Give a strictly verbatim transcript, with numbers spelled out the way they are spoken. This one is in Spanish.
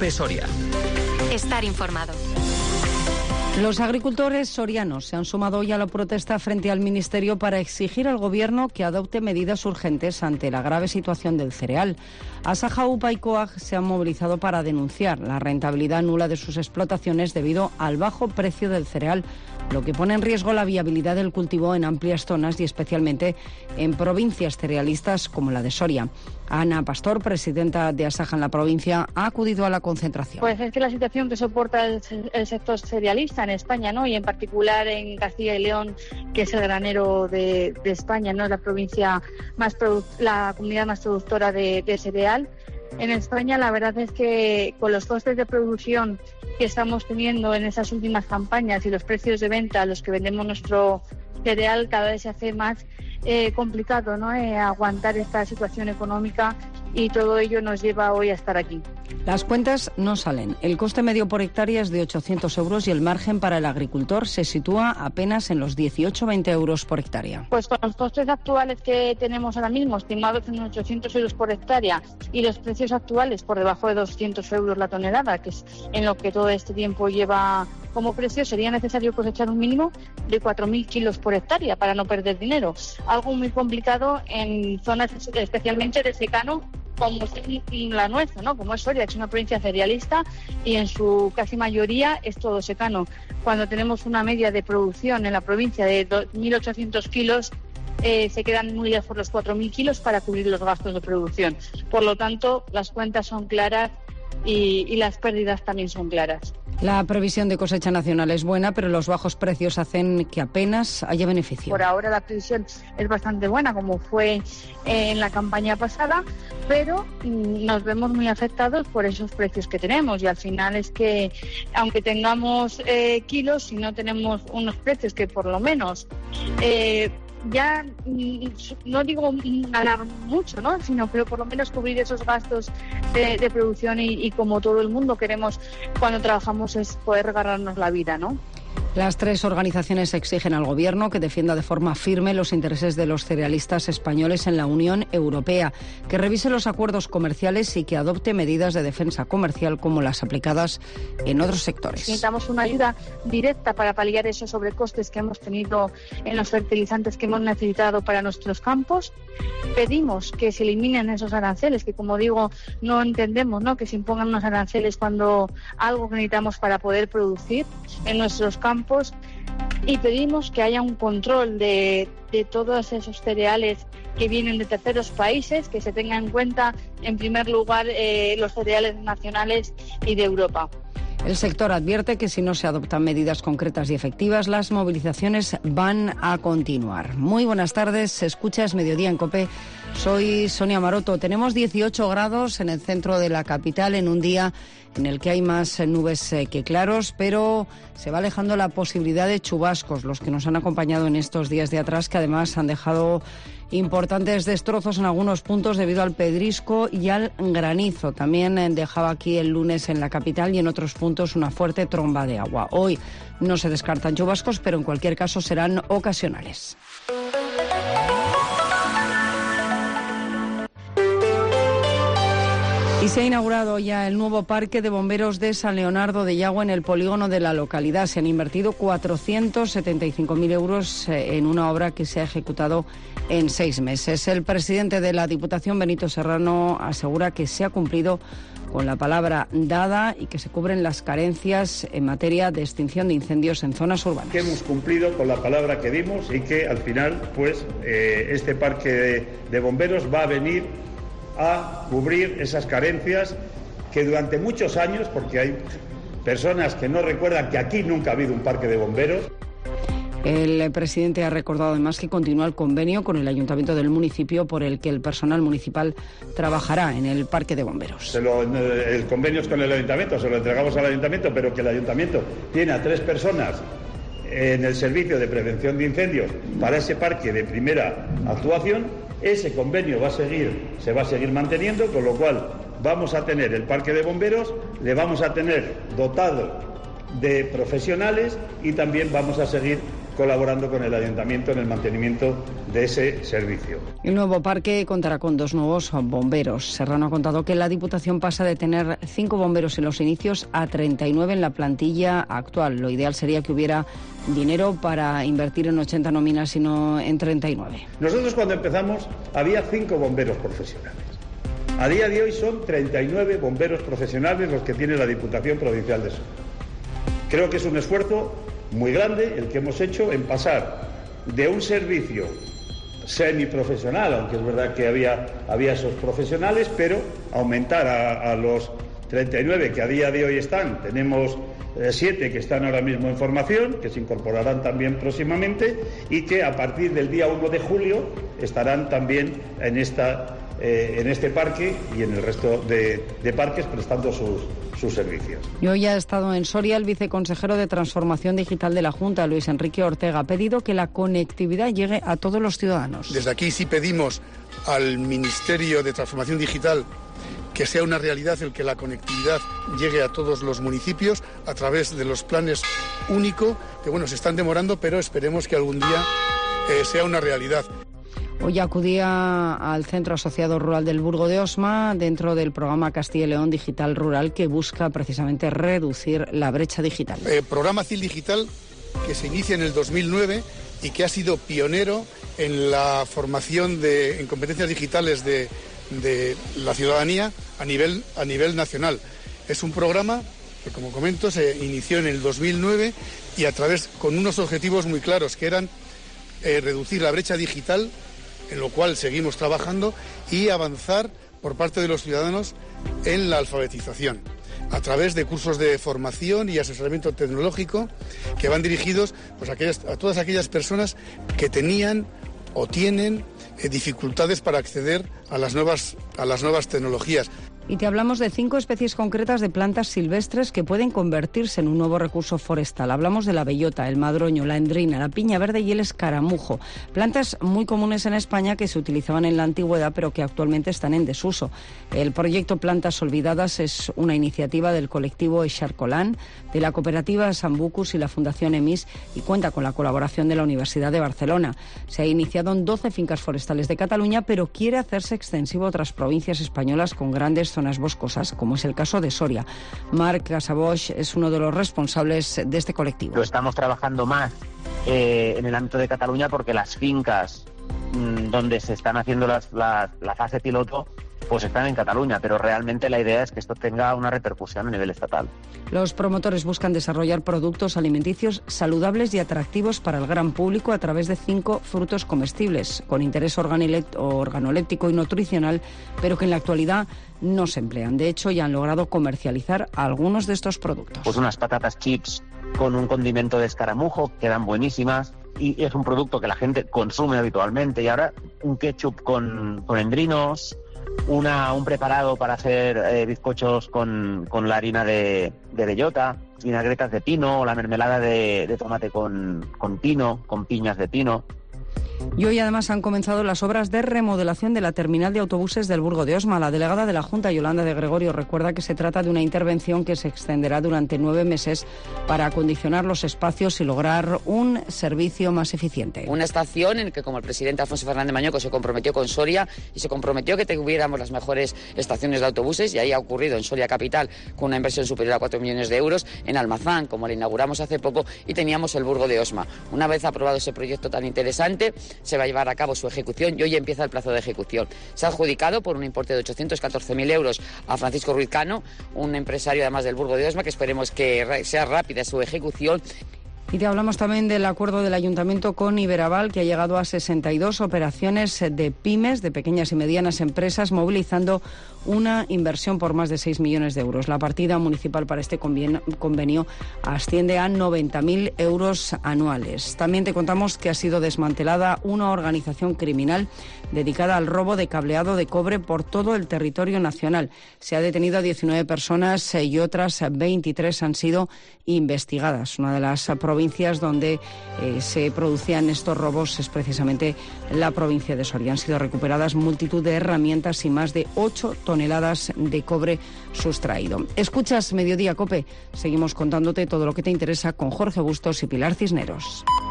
COPE Soria. Estar informado. Los agricultores sorianos se han sumado hoy a la protesta frente al Ministerio para exigir al Gobierno que adopte medidas urgentes ante la grave situación del cereal. Asaja, U P A y COAG se han movilizado para denunciar la rentabilidad nula de sus explotaciones debido al bajo precio del cereal, lo que pone en riesgo la viabilidad del cultivo en amplias zonas y especialmente en provincias cerealistas como la de Soria. Ana Pastor, presidenta de Asaja en la provincia, ha acudido a la concentración. Pues es que la situación que soporta el, el sector cerealista en España, ¿no?, y en particular en Castilla y León, que es el granero de, de España, no es la provincia más produ- la comunidad más productora de, de cereal. En España la verdad es que con los costes de producción que estamos teniendo en esas últimas campañas y los precios de venta a los que vendemos nuestro cereal, cada vez se hace más eh, complicado, ¿no?, eh, aguantar esta situación económica, y todo ello nos lleva hoy a estar aquí. Las cuentas no salen. El coste medio por hectárea es de ochocientos euros y el margen para el agricultor se sitúa apenas en los dieciocho a veinte euros por hectárea. Pues con los costes actuales que tenemos ahora mismo, estimados en ochocientos euros por hectárea, y los precios actuales por debajo de doscientos euros la tonelada, que es en lo que todo este tiempo lleva como precio, sería necesario cosechar un mínimo de cuatro mil kilos por hectárea para no perder dinero. Algo muy complicado en zonas especialmente de secano, como es la nuestra, ¿no?, como es Soria, que es una provincia cerealista y en su casi mayoría es todo secano. Cuando tenemos una media de producción en la provincia de mil ochocientos kilos, eh, se quedan muy lejos los cuatro mil kilos para cubrir los gastos de producción. Por lo tanto, las cuentas son claras y, y las pérdidas también son claras. La previsión de cosecha nacional es buena, pero los bajos precios hacen que apenas haya beneficio. Por ahora la previsión es bastante buena, como fue en la campaña pasada, pero nos vemos muy afectados por esos precios que tenemos, y al final es que, aunque tengamos eh, kilos, si no tenemos unos precios que por lo menos eh, ya no digo ganar mucho, ¿no?, sino pero por lo menos cubrir esos gastos de, de producción y, y como todo el mundo queremos cuando trabajamos es poder ganarnos la vida, ¿no? Las tres organizaciones exigen al Gobierno que defienda de forma firme los intereses de los cerealistas españoles en la Unión Europea, que revise los acuerdos comerciales y que adopte medidas de defensa comercial como las aplicadas en otros sectores. Necesitamos una ayuda directa para paliar esos sobrecostes que hemos tenido en los fertilizantes que hemos necesitado para nuestros campos. Pedimos que se eliminen esos aranceles, que como digo, no entendemos, ¿no?, que se impongan unos aranceles cuando algo que necesitamos para poder producir en nuestros campos. Y pedimos que haya un control de, de todos esos cereales que vienen de terceros países, que se tenga en cuenta en primer lugar eh, los cereales nacionales y de Europa. El sector advierte que si no se adoptan medidas concretas y efectivas, las movilizaciones van a continuar. Muy buenas tardes, escuchas Mediodía en COPE. Soy Sonia Maroto. Tenemos dieciocho grados en el centro de la capital en un día en el que hay más nubes que claros, pero se va alejando la posibilidad de chubascos, los que nos han acompañado en estos días de atrás, que además han dejado importantes destrozos en algunos puntos debido al pedrisco y al granizo. También dejaba aquí el lunes en la capital y en otros puntos una fuerte tromba de agua. Hoy no se descartan chubascos, pero en cualquier caso serán ocasionales. Y se ha inaugurado ya el nuevo parque de bomberos de San Leonardo de Yagua en el polígono de la localidad. Se han invertido cuatrocientos setenta y cinco mil euros en una obra que se ha ejecutado en seis meses. El presidente de la Diputación, Benito Serrano, asegura que se ha cumplido con la palabra dada y que se cubren las carencias en materia de extinción de incendios en zonas urbanas. Que hemos cumplido con la palabra que dimos y que al final, pues, eh, este parque de, de bomberos va a venir a cubrir esas carencias que durante muchos años, porque hay personas que no recuerdan que aquí nunca ha habido un parque de bomberos. El presidente ha recordado además que continúa el convenio con el ayuntamiento del municipio por el que el personal municipal trabajará en el parque de bomberos. Se lo, el convenio es con el ayuntamiento, se lo entregamos al ayuntamiento, pero que el ayuntamiento tiene a tres personas en el servicio de prevención de incendios para ese parque de primera actuación. Ese convenio va a seguir, se va a seguir manteniendo, con lo cual vamos a tener el parque de bomberos, le vamos a tener dotado de profesionales y también vamos a seguir colaborando con el ayuntamiento en el mantenimiento de ese servicio. El nuevo parque contará con dos nuevos bomberos. Serrano ha contado que la Diputación pasa de tener cinco bomberos en los inicios a treinta y nueve en la plantilla actual. Lo ideal sería que hubiera dinero para invertir en ochenta nóminas y no en treinta y nueve. Nosotros cuando empezamos había cinco bomberos profesionales. A día de hoy son treinta y nueve bomberos profesionales los que tiene la Diputación Provincial de Soria. Creo que es un esfuerzo muy grande el que hemos hecho en pasar de un servicio semiprofesional, aunque es verdad que había, había esos profesionales, pero aumentar a, a los treinta y nueve que a día de hoy están. Tenemos eh, siete que están ahora mismo en formación, que se incorporarán también próximamente y que a partir del día uno de julio estarán también en esta eh, en este parque y en el resto de, de parques prestando sus, sus servicios. Y hoy ha estado en Soria el viceconsejero de Transformación Digital de la Junta, Luis Enrique Ortega. Ha pedido que la conectividad llegue a todos los ciudadanos. Desde aquí sí pedimos al Ministerio de Transformación Digital que sea una realidad el que la conectividad llegue a todos los municipios a través de los planes único, que bueno, se están demorando, pero esperemos que algún día eh, sea una realidad. Hoy acudía al Centro Asociado Rural del Burgo de Osma dentro del programa Castilla y León Digital Rural, que busca precisamente reducir la brecha digital. Eh, programa C I L Digital que se inicia en el dos mil nueve y que ha sido pionero en la formación de, en competencias digitales de, de la ciudadanía a nivel, a nivel nacional. Es un programa que, como comento, se inició en el dos mil nueve y a través, con unos objetivos muy claros, que eran eh, reducir la brecha digital, en lo cual seguimos trabajando, y avanzar por parte de los ciudadanos en la alfabetización, a través de cursos de formación y asesoramiento tecnológico que van dirigidos pues, a, aquellas, a todas aquellas personas que tenían o tienen eh, dificultades para acceder a las nuevas, a las nuevas tecnologías. Y te hablamos de cinco especies concretas de plantas silvestres que pueden convertirse en un nuevo recurso forestal. Hablamos de la bellota, el madroño, la endrina, la piña verde y el escaramujo. Plantas muy comunes en España que se utilizaban en la antigüedad pero que actualmente están en desuso. El proyecto Plantas Olvidadas es una iniciativa del colectivo Echarcolán, de la cooperativa Sambucus y la Fundación EMIS, y cuenta con la colaboración de la Universidad de Barcelona. Se ha iniciado en doce fincas forestales de Cataluña, pero quiere hacerse extensivo a otras provincias españolas con grandes zonas boscosas, como es el caso de Soria. Marc Casabosch es uno de los responsables de este colectivo. Lo estamos trabajando más eh, en el ámbito de Cataluña porque las fincas mmm, donde se están haciendo las, las, la fase piloto pues están en Cataluña, pero realmente la idea es que esto tenga una repercusión a nivel estatal. Los promotores buscan desarrollar productos alimenticios saludables y atractivos para el gran público a través de cinco frutos comestibles, con interés organoléptico y nutricional, pero que en la actualidad no se emplean. De hecho, ya han logrado comercializar algunos de estos productos. Pues unas patatas chips con un condimento de escaramujo, quedan buenísimas, y es un producto que la gente consume habitualmente. Y ahora un ketchup con, con endrinos, Una, un preparado para hacer eh, bizcochos con, con la harina de, de bellota, vinagretas de pino, o la mermelada de, de tomate con, con pino, con piñas de pino. Y hoy además han comenzado las obras de remodelación de la terminal de autobuses del Burgo de Osma. La delegada de la Junta, Yolanda de Gregorio, recuerda que se trata de una intervención que se extenderá durante nueve meses para acondicionar los espacios y lograr un servicio más eficiente. Una estación en que, como el presidente Alfonso Fernández Mañoco se comprometió con Soria y se comprometió que tuviéramos las mejores estaciones de autobuses, y ahí ha ocurrido en Soria Capital con una inversión superior a cuatro millones de euros, en Almazán, como la inauguramos hace poco, y teníamos el Burgo de Osma. Una vez aprobado ese proyecto tan interesante, se va a llevar a cabo su ejecución y hoy empieza el plazo de ejecución. Se ha adjudicado por un importe de ochocientos catorce mil euros a Francisco Ruiz Cano, un empresario además del Burgo de Osma, que esperemos que sea rápida su ejecución. Y te hablamos también del acuerdo del Ayuntamiento con Iberaval, que ha llegado a sesenta y dos operaciones de pymes, de pequeñas y medianas empresas, movilizando una inversión por más de seis millones de euros. La partida municipal para este convenio asciende a noventa mil euros anuales. También te contamos que ha sido desmantelada una organización criminal dedicada al robo de cableado de cobre por todo el territorio nacional. Se ha detenido a diecinueve personas y otras veintitrés han sido investigadas. Una de las provincias donde eh, se producían estos robos es precisamente la provincia de Soria. Han sido recuperadas multitud de herramientas y más de ocho toneladas de cobre sustraído. Escuchas Mediodía COPE. Seguimos contándote todo lo que te interesa con Jorge Bustos y Pilar Cisneros.